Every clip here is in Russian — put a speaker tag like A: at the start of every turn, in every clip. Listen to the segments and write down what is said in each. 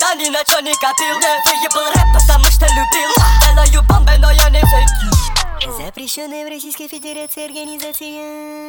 A: Я ни на чё не копил, выебал рэп, потому что любил. Делаю бомбы, но я не зайду.
B: Запрещенная в Российской Федерации организация.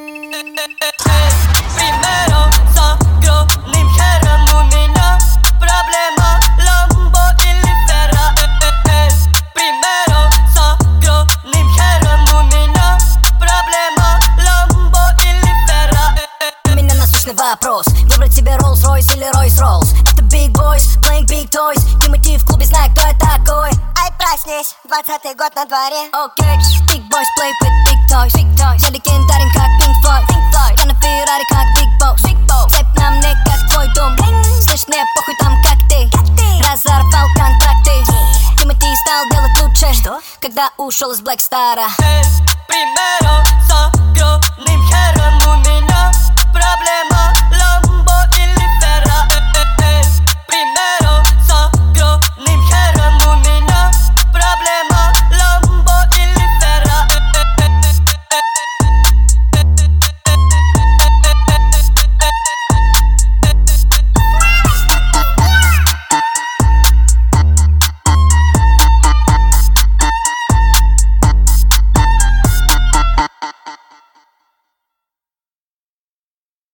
A: Примером с огромным хером у меня проблема Ламбо или Ферра. Примером с огромным хером у меня проблема Ламбо или Ферра.
B: У меня насущный вопрос: выбрать себе Rolls-Royce или Royce-Rolls? Это Big Boys, playing big toys. Тимати в клубе, знает, кто я такой.
C: Ай, проснись, 20-й год на дворе.
B: Окей, Big Boys play with big toys. Я легендарен, как Pink Floyd. Я на Феррари, как Big Boss. Цепь на мне, как твой дом. Слышь, мне похуй там, как ты. Разорвал контракты. Тимати стал делать лучше, когда ушел из Black Star'а.
A: Primero